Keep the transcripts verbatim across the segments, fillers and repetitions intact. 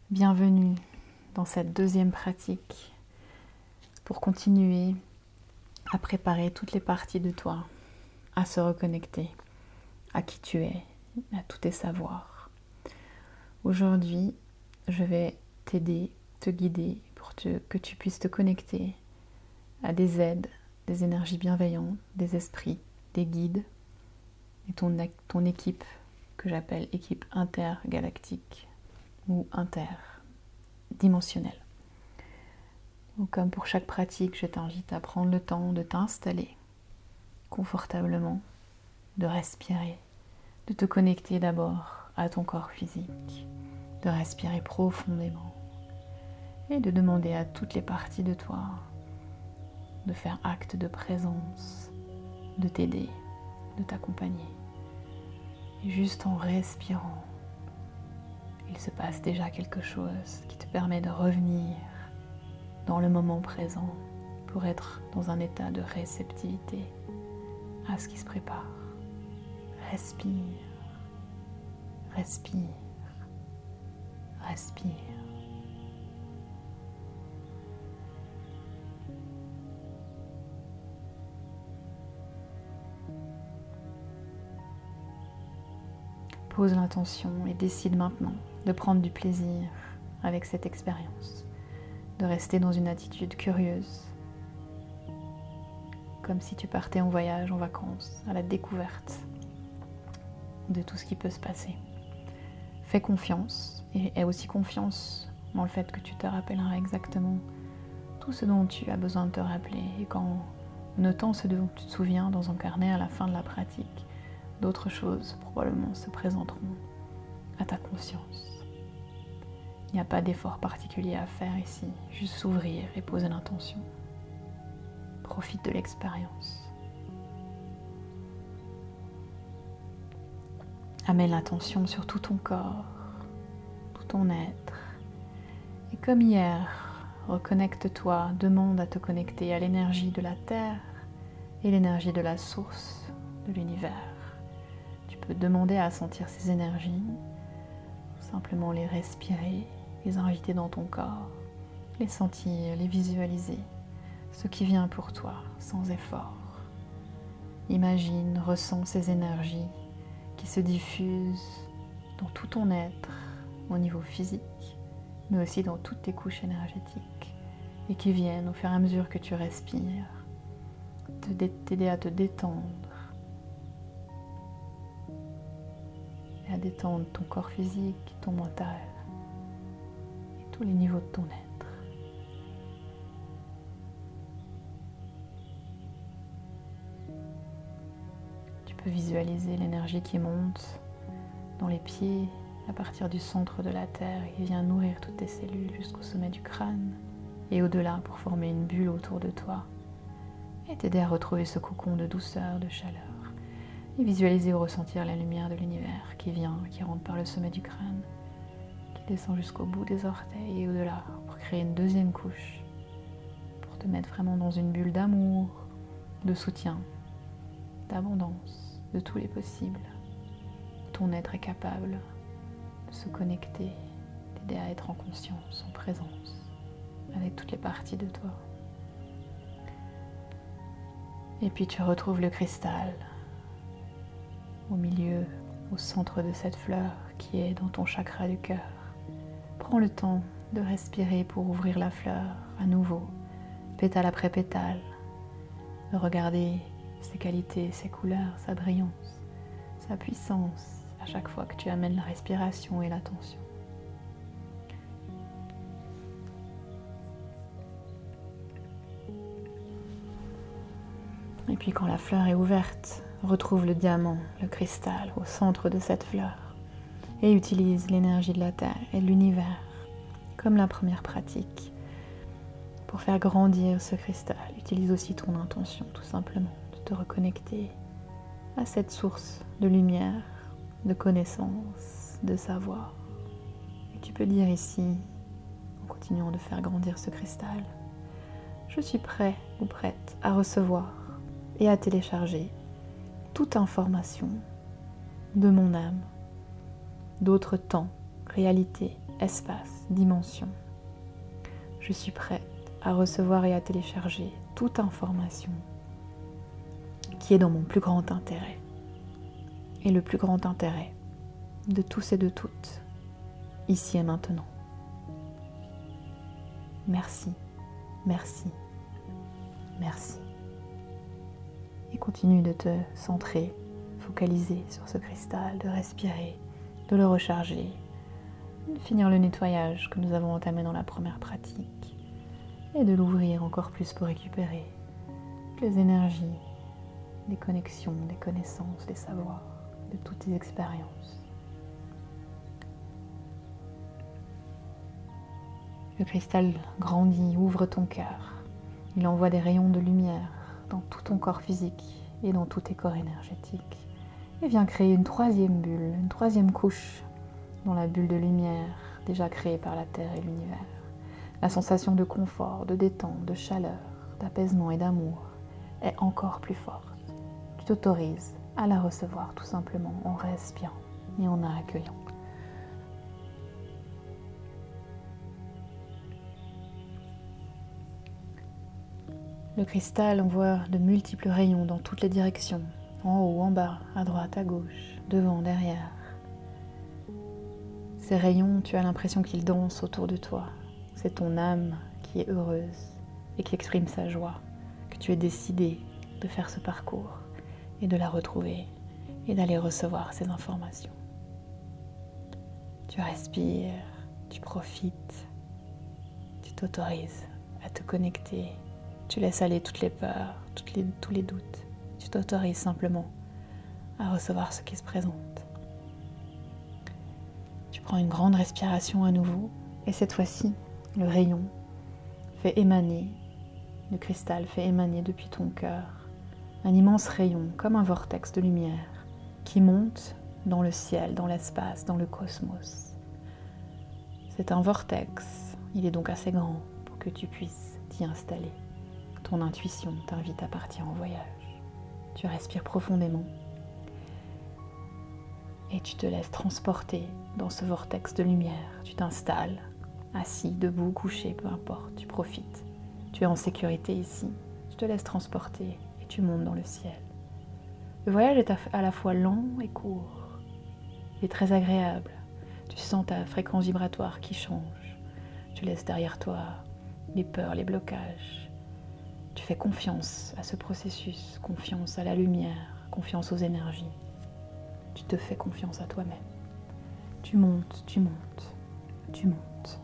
Bienvenue dans cette deuxième pratique pour continuer à préparer toutes les parties de toi à se reconnecter à qui tu es, à tous tes savoirs. Aujourd'hui, je vais t'aider, te guider pour te- que tu puisses te connecter à des aides, des énergies bienveillantes, des esprits, des guides et ton, ton équipe que j'appelle équipe intergalactique ou interdimensionnelle. Donc, comme pour chaque pratique, je t'invite à prendre le temps de t'installer confortablement, de respirer, de te connecter d'abord à ton corps physique, de respirer profondément et de demander à toutes les parties de toi de faire acte de présence, de t'aider, de t'accompagner. Et juste en respirant, il se passe déjà quelque chose qui te permet de revenir dans le moment présent pour être dans un état de réceptivité à ce qui se prépare. Respire, respire, respire. Pose l'intention et décide maintenant de prendre du plaisir avec cette expérience, de rester dans une attitude curieuse, comme si tu partais en voyage, en vacances, à la découverte de tout ce qui peut se passer. Fais confiance et aie aussi confiance dans le fait que tu te rappelleras exactement tout ce dont tu as besoin de te rappeler. Et qu'en notant ce dont tu te souviens dans un carnet à la fin de la pratique, d'autres choses probablement se présenteront à ta conscience. Il n'y a pas d'effort particulier à faire ici, juste s'ouvrir et poser l'intention. Profite de l'expérience. Amène l'attention sur tout ton corps, tout ton être. Et comme hier, reconnecte-toi, demande à te connecter à l'énergie de la Terre et l'énergie de la source de l'univers. Tu peux demander à sentir ces énergies, simplement les respirer, les inviter dans ton corps, les sentir, les visualiser, ce qui vient pour toi sans effort. Imagine, ressens ces énergies qui se diffusent dans tout ton être, au niveau physique, mais aussi dans toutes tes couches énergétiques, et qui viennent au fur et à mesure que tu respires, t'aider à te détendre, et à détendre ton corps physique, ton mental, et tous les niveaux de ton être. Tu peux visualiser l'énergie qui monte dans les pieds, à partir du centre de la Terre, et qui vient nourrir toutes tes cellules jusqu'au sommet du crâne, et au-delà pour former une bulle autour de toi, et t'aider à retrouver ce cocon de douceur, de chaleur. Et visualiser ou ressentir la lumière de l'univers qui vient, qui rentre par le sommet du crâne, qui descend jusqu'au bout des orteils et au-delà pour créer une deuxième couche, pour te mettre vraiment dans une bulle d'amour, de soutien, d'abondance, de tous les possibles. Ton être est capable de se connecter, t'aider à être en conscience, en présence, avec toutes les parties de toi. Et puis tu retrouves le cristal au milieu, au centre de cette fleur qui est dans ton chakra du cœur. Prends le temps de respirer pour ouvrir la fleur à nouveau, pétale après pétale, de regarder ses qualités, ses couleurs, sa brillance, sa puissance à chaque fois que tu amènes la respiration et l'attention. Et puis quand la fleur est ouverte, retrouve le diamant, le cristal au centre de cette fleur et utilise l'énergie de la Terre et de l'univers comme la première pratique pour faire grandir ce cristal. Utilise aussi ton intention tout simplement de te reconnecter à cette source de lumière, de connaissance, de savoir. Et tu peux dire ici, en continuant de faire grandir ce cristal, je suis prêt ou prête à recevoir et à télécharger toute information de mon âme, d'autres temps, réalité, espace, dimension. Je suis prête à recevoir et à télécharger toute information qui est dans mon plus grand intérêt. Et le plus grand intérêt de tous et de toutes, ici et maintenant. Merci, merci, merci. Et continue de te centrer, focaliser sur ce cristal, de respirer, de le recharger, de finir le nettoyage que nous avons entamé dans la première pratique et de l'ouvrir encore plus pour récupérer les énergies, des connexions, des connaissances, des savoirs, de toutes tes expériences. Le cristal grandit, ouvre ton cœur. Il envoie des rayons de lumière dans tout ton corps physique et dans tous tes corps énergétiques. Et vient créer une troisième bulle, une troisième couche dans la bulle de lumière déjà créée par la Terre et l'univers. La sensation de confort, de détente, de chaleur, d'apaisement et d'amour est encore plus forte. Tu t'autorises à la recevoir tout simplement en respirant et en la accueillant. Le cristal envoie de multiples rayons dans toutes les directions, en haut, en bas, à droite, à gauche, devant, derrière. Ces rayons, tu as l'impression qu'ils dansent autour de toi. C'est ton âme qui est heureuse et qui exprime sa joie, que tu es décidé de faire ce parcours et de la retrouver et d'aller recevoir ces informations. Tu respires, tu profites, tu t'autorises à te connecter. Tu laisses aller toutes les peurs, toutes les, tous les doutes. Tu t'autorises simplement à recevoir ce qui se présente. Tu prends une grande respiration à nouveau et cette fois-ci, le rayon fait émaner, le cristal fait émaner depuis ton cœur un immense rayon comme un vortex de lumière qui monte dans le ciel, dans l'espace, dans le cosmos. C'est un vortex, il est donc assez grand pour que tu puisses t'y installer. Ton intuition t'invite à partir en voyage. Tu respires profondément et tu te laisses transporter dans ce vortex de lumière. Tu t'installes, assis, debout, couché, peu importe, tu profites. Tu es en sécurité ici, tu te laisses transporter et tu montes dans le ciel. Le voyage est à la fois lent et court. Il est très agréable. Tu sens ta fréquence vibratoire qui change. Tu laisses derrière toi les peurs, les blocages. Tu fais confiance à ce processus, confiance à la lumière, confiance aux énergies. Tu te fais confiance à toi-même. Tu montes, tu montes, tu montes.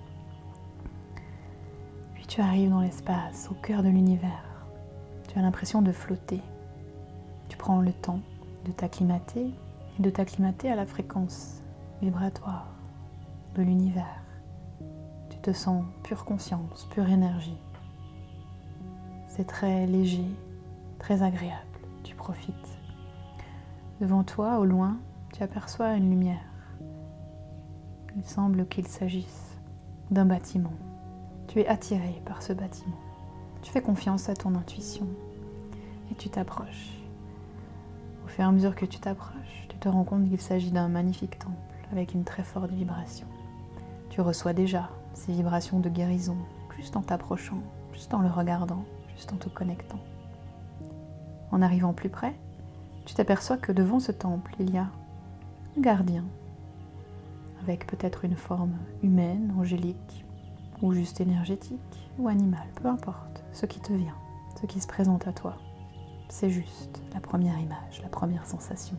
Puis tu arrives dans l'espace, au cœur de l'univers. Tu as l'impression de flotter. Tu prends le temps de t'acclimater et de t'acclimater à la fréquence vibratoire de l'univers. Tu te sens pure conscience, pure énergie. C'est très léger, très agréable, tu profites. Devant toi, au loin, tu aperçois une lumière. Il semble qu'il s'agisse d'un bâtiment. Tu es attiré par ce bâtiment. Tu fais confiance à ton intuition et tu t'approches. Au fur et à mesure que tu t'approches, tu te rends compte qu'il s'agit d'un magnifique temple avec une très forte vibration. Tu reçois déjà ces vibrations de guérison juste en t'approchant, juste en le regardant, juste en te connectant. En arrivant plus près, tu t'aperçois que devant ce temple, il y a un gardien, avec peut-être une forme humaine, angélique, ou juste énergétique, ou animale, peu importe, ce qui te vient, ce qui se présente à toi. C'est juste la première image, la première sensation.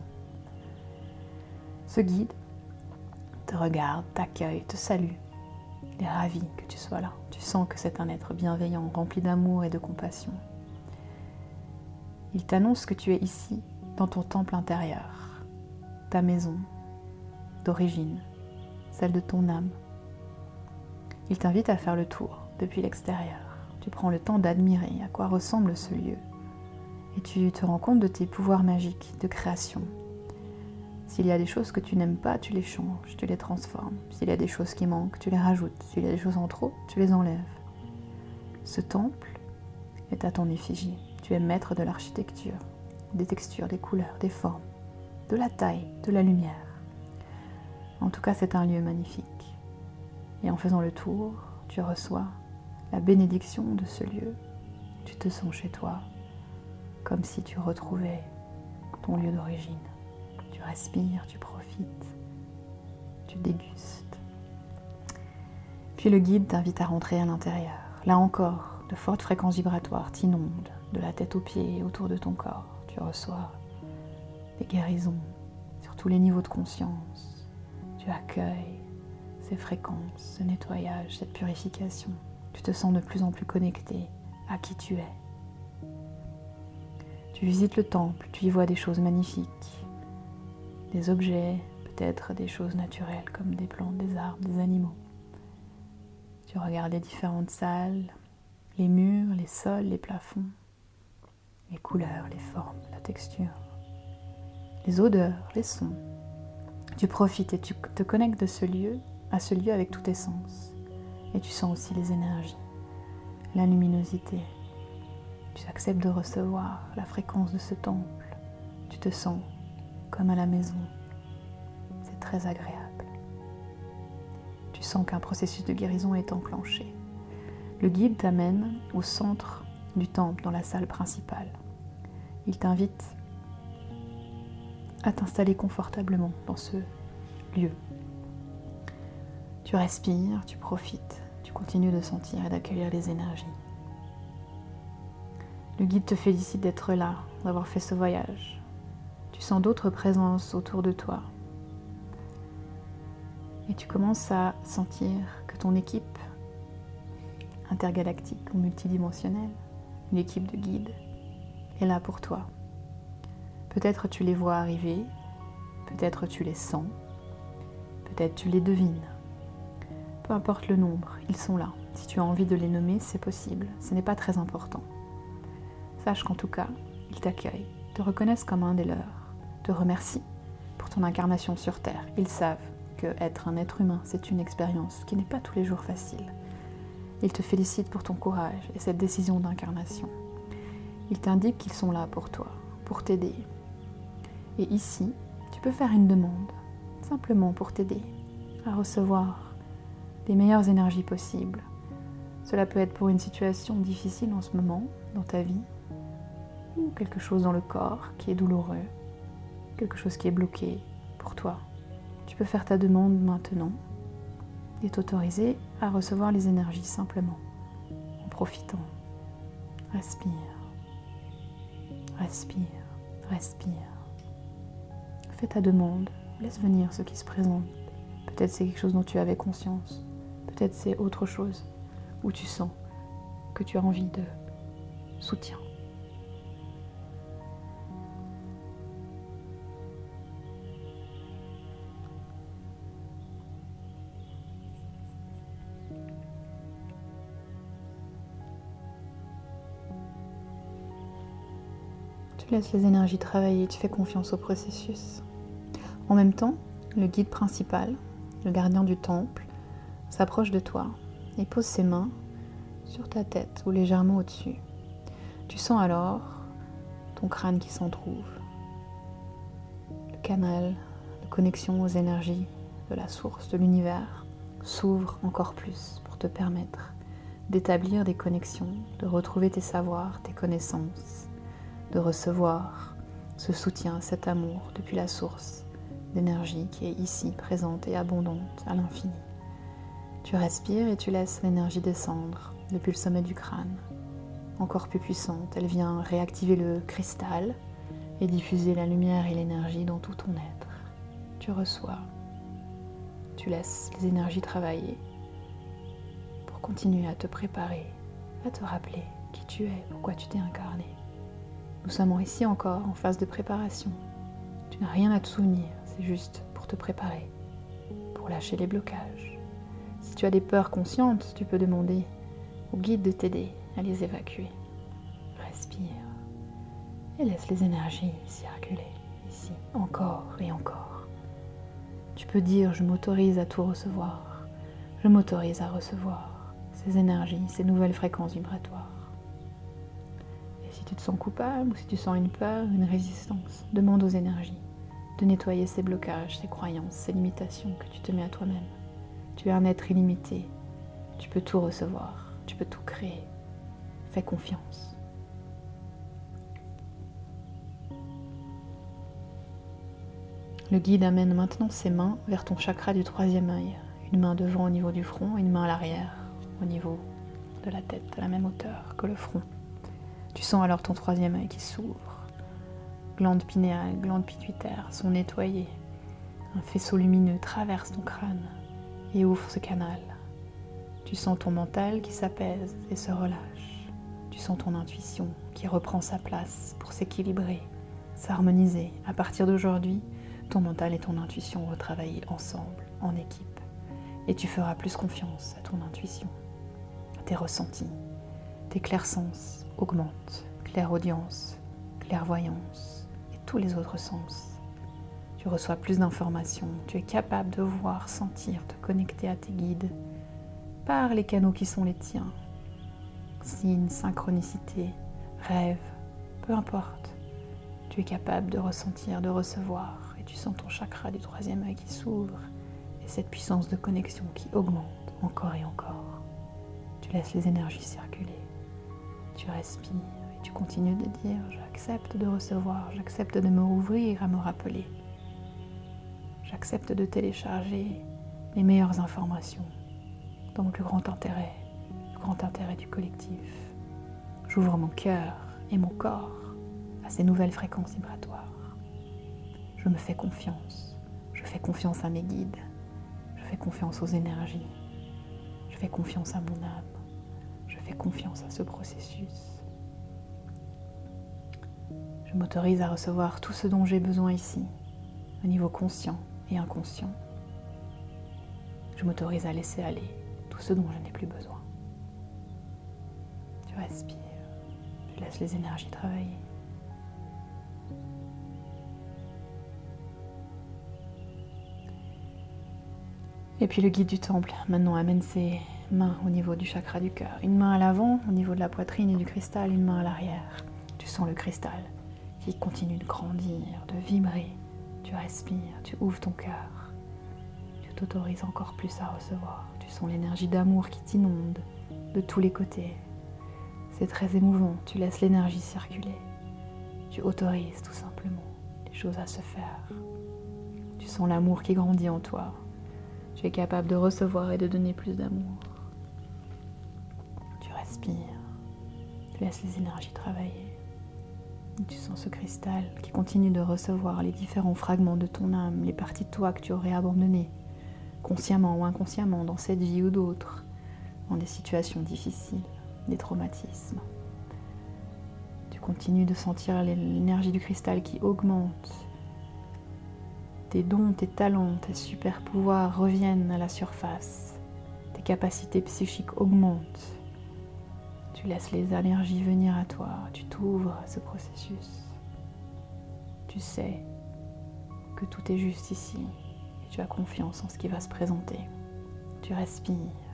Ce guide te regarde, t'accueille, te salue. Il est ravi que tu sois là. Tu sens que c'est un être bienveillant, rempli d'amour et de compassion. Il t'annonce que tu es ici, dans ton temple intérieur, ta maison d'origine, celle de ton âme. Il t'invite à faire le tour depuis l'extérieur. Tu prends le temps d'admirer à quoi ressemble ce lieu et tu te rends compte de tes pouvoirs magiques de création. S'il y a des choses que tu n'aimes pas, tu les changes, tu les transformes. S'il y a des choses qui manquent, tu les rajoutes. S'il y a des choses en trop, tu les enlèves. Ce temple est à ton effigie. Tu es maître de l'architecture, des textures, des couleurs, des formes, de la taille, de la lumière. En tout cas, c'est un lieu magnifique. Et en faisant le tour, tu reçois la bénédiction de ce lieu. Tu te sens chez toi, comme si tu retrouvais ton lieu d'origine. Tu respires, tu profites, tu dégustes. Puis le guide t'invite à rentrer à l'intérieur. Là encore, de fortes fréquences vibratoires t'inondent de la tête aux pieds et autour de ton corps. Tu reçois des guérisons sur tous les niveaux de conscience. Tu accueilles ces fréquences, ce nettoyage, cette purification. Tu te sens de plus en plus connecté à qui tu es. Tu visites le temple, tu y vois des choses magnifiques, des objets, peut-être des choses naturelles comme des plantes, des arbres, des animaux. Tu regardes les différentes salles, les murs, les sols, les plafonds, les couleurs, les formes, la texture, les odeurs, les sons. Tu profites et tu te connectes de ce lieu, à ce lieu avec tous tes sens. Et tu sens aussi les énergies, la luminosité. Tu acceptes de recevoir la fréquence de ce temple. Tu te sens comme à la maison. C'est très agréable. Tu sens qu'un processus de guérison est enclenché. Le guide t'amène au centre du temple, dans la salle principale. Il t'invite à t'installer confortablement dans ce lieu. Tu respires, tu profites, tu continues de sentir et d'accueillir les énergies. Le guide te félicite d'être là, d'avoir fait ce voyage. Tu sens d'autres présences autour de toi. Et tu commences à sentir que ton équipe intergalactique ou multidimensionnelle, une équipe de guides, est là pour toi. Peut-être tu les vois arriver, peut-être tu les sens, peut-être tu les devines. Peu importe le nombre, ils sont là. Si tu as envie de les nommer, c'est possible. Ce n'est pas très important. Sache qu'en tout cas, ils t'accueillent, te reconnaissent comme un des leurs, te remercient pour ton incarnation sur Terre. Ils savent que être un être humain, c'est une expérience qui n'est pas tous les jours facile. Ils te félicitent pour ton courage et cette décision d'incarnation. Ils t'indiquent qu'ils sont là pour toi, pour t'aider. Et ici, tu peux faire une demande, simplement pour t'aider à recevoir les meilleures énergies possibles. Cela peut être pour une situation difficile en ce moment, dans ta vie, ou quelque chose dans le corps qui est douloureux, quelque chose qui est bloqué pour toi. Tu peux faire ta demande maintenant et t'autoriser à recevoir les énergies simplement, en profitant. Respire, respire, respire. Fais ta demande, laisse venir ce qui se présente. Peut-être c'est quelque chose dont tu avais conscience, peut-être c'est autre chose où tu sens que tu as envie de soutien. Tu laisses les énergies travailler, tu fais confiance au processus. En même temps, le guide principal, le gardien du temple, s'approche de toi et pose ses mains sur ta tête ou légèrement au-dessus. Tu sens alors ton crâne qui s'entrouvre. Le canal de connexion aux énergies de la source, de l'univers, s'ouvre encore plus pour te permettre d'établir des connexions, de retrouver tes savoirs, tes connaissances, de recevoir ce soutien, cet amour depuis la source d'énergie qui est ici, présente et abondante à l'infini. Tu respires et tu laisses l'énergie descendre depuis le sommet du crâne. Encore plus puissante, elle vient réactiver le cristal et diffuser la lumière et l'énergie dans tout ton être. Tu reçois, tu laisses les énergies travailler pour continuer à te préparer, à te rappeler qui tu es, pourquoi tu t'es incarné. Nous sommes ici encore en phase de préparation. Tu n'as rien à te souvenir, c'est juste pour te préparer, pour lâcher les blocages. Si tu as des peurs conscientes, tu peux demander au guide de t'aider à les évacuer. Respire et laisse les énergies circuler ici, encore et encore. Tu peux dire « je m'autorise à tout recevoir, je m'autorise à recevoir ces énergies, ces nouvelles fréquences vibratoires ». Si tu te sens coupable ou si tu sens une peur, une résistance, demande aux énergies de nettoyer ces blocages, ces croyances, ces limitations que tu te mets à toi-même. Tu es un être illimité. Tu peux tout recevoir. Tu peux tout créer. Fais confiance. Le guide amène maintenant ses mains vers ton chakra du troisième œil. Une main devant au niveau du front, une main à l'arrière, au niveau de la tête, à la même hauteur que le front. Tu sens alors ton troisième œil qui s'ouvre. Glandes pinéales, glandes pituitaires sont nettoyées. Un faisceau lumineux traverse ton crâne et ouvre ce canal. Tu sens ton mental qui s'apaise et se relâche. Tu sens ton intuition qui reprend sa place pour s'équilibrer, s'harmoniser. À partir d'aujourd'hui, ton mental et ton intuition vont travailler ensemble, en équipe. Et tu feras plus confiance à ton intuition. Tes ressentis, tes clairsens augmentent, clairaudience, clairvoyance et tous les autres sens. Tu reçois plus d'informations, tu es capable de voir, sentir, te connecter à tes guides par les canaux qui sont les tiens. Signes, synchronicité, rêve, peu importe. Tu es capable de ressentir, de recevoir et tu sens ton chakra du troisième œil qui s'ouvre et cette puissance de connexion qui augmente encore et encore. Tu laisses les énergies circuler, tu respires et tu continues de dire « J'accepte de recevoir, j'accepte de me rouvrir à me rappeler. J'accepte de télécharger les meilleures informations dans mon plus grand intérêt, le grand intérêt du collectif. J'ouvre mon cœur et mon corps à ces nouvelles fréquences vibratoires. Je me fais confiance, je fais confiance à mes guides, je fais confiance aux énergies, je fais confiance à mon âme. Je fais confiance à ce processus. Je m'autorise à recevoir tout ce dont j'ai besoin ici, au niveau conscient et inconscient. Je m'autorise à laisser aller tout ce dont je n'ai plus besoin. Tu respires, tu laisses les énergies travailler. Et puis le guide du temple maintenant amène ses main au niveau du chakra du cœur. Une main à l'avant, au niveau de la poitrine et du cristal, une main à l'arrière. Tu sens le cristal qui continue de grandir, de vibrer. Tu respires, tu ouvres ton cœur. Tu t'autorises encore plus à recevoir. Tu sens l'énergie d'amour qui t'inonde de tous les côtés. C'est très émouvant, tu laisses l'énergie circuler. Tu autorises tout simplement les choses à se faire. Tu sens l'amour qui grandit en toi. Tu es capable de recevoir et de donner plus d'amour. Tu respires, tu laisses les énergies travailler. Et tu sens ce cristal qui continue de recevoir les différents fragments de ton âme, les parties de toi que tu aurais abandonnées, consciemment ou inconsciemment, dans cette vie ou d'autres, dans des situations difficiles, des traumatismes. Tu continues de sentir l'énergie du cristal qui augmente. Tes dons, tes talents, tes super pouvoirs reviennent à la surface. Tes capacités psychiques augmentent. Tu laisses les énergies venir à toi. Tu t'ouvres à ce processus. Tu sais que tout est juste ici. Et tu as confiance en ce qui va se présenter. Tu respires.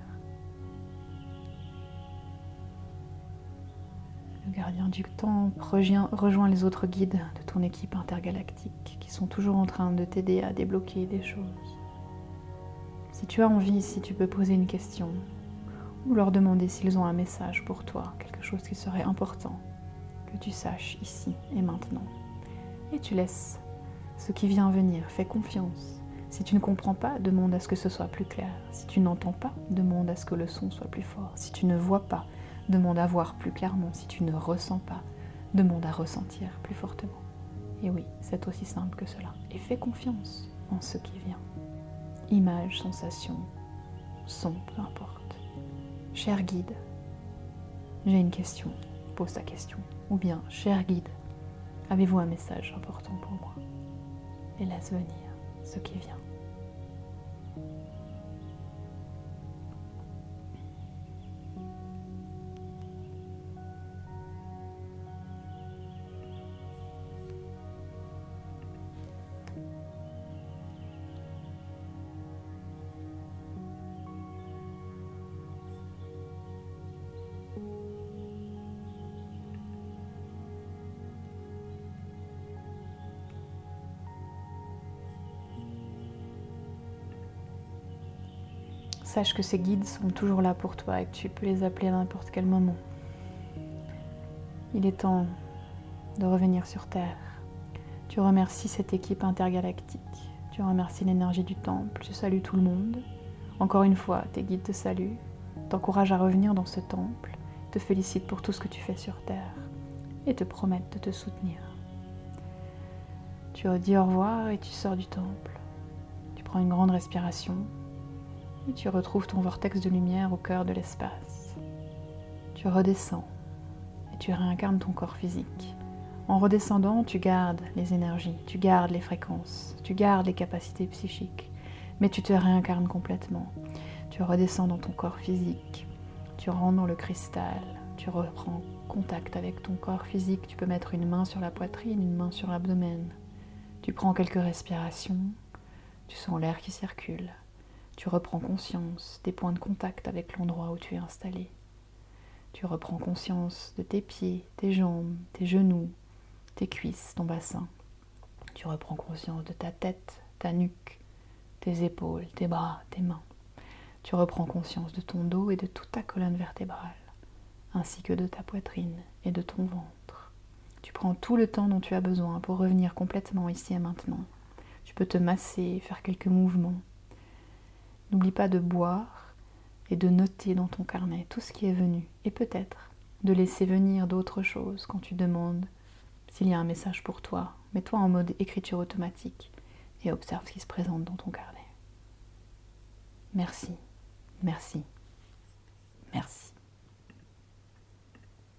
Le gardien du temple rejoint, rejoint les autres guides de ton équipe intergalactique qui sont toujours en train de t'aider à débloquer des choses. Si tu as envie, si tu peux poser une question ou leur demander s'ils ont un message pour toi, quelque chose qui serait important que tu saches ici et maintenant. Et tu laisses ce qui vient venir, fais confiance. Si tu ne comprends pas, demande à ce que ce soit plus clair. Si tu n'entends pas, demande à ce que le son soit plus fort. Si tu ne vois pas, demande à voir plus clairement. Si tu ne ressens pas, demande à ressentir plus fortement. Et oui, c'est aussi simple que cela. Et fais confiance en ce qui vient. Images, sensations, son, peu importe. Cher guide, j'ai une question. Pose ta question. Ou bien, cher guide, avez-vous un message important pour moi? Et laisse venir ce qui vient. sache que ces guides sont toujours là pour toi et que tu peux les appeler à n'importe quel moment. Il est temps de revenir sur Terre. Tu remercies cette équipe intergalactique. Tu remercies l'énergie du temple. Tu salues tout le monde. Encore une fois, tes guides te saluent, t'encouragent à revenir dans ce temple, te félicitent pour tout ce que tu fais sur Terre et te promettent de te soutenir. Tu dis au revoir et tu sors du temple. Tu prends une grande respiration et tu retrouves ton vortex de lumière au cœur de l'espace. Tu redescends et tu réincarnes ton corps physique. En redescendant, tu gardes les énergies, tu gardes les fréquences, tu gardes les capacités psychiques, mais tu te réincarnes complètement. Tu redescends dans ton corps physique, tu rentres dans le cristal, tu reprends contact avec ton corps physique, tu peux mettre une main sur la poitrine, une main sur l'abdomen. Tu prends quelques respirations, tu sens l'air qui circule, tu reprends conscience des points de contact avec l'endroit où tu es installé. Tu reprends conscience de tes pieds, tes jambes, tes genoux, tes cuisses, ton bassin. Tu reprends conscience de ta tête, ta nuque, tes épaules, tes bras, tes mains. Tu reprends conscience de ton dos et de toute ta colonne vertébrale, ainsi que de ta poitrine et de ton ventre. Tu prends tout le temps dont tu as besoin pour revenir complètement ici et maintenant. Tu peux te masser, faire quelques mouvements. N'oublie pas de boire et de noter dans ton carnet tout ce qui est venu, et peut-être de laisser venir d'autres choses quand tu demandes s'il y a un message pour toi. Mets-toi en mode écriture automatique et observe ce qui se présente dans ton carnet. Merci, merci, merci.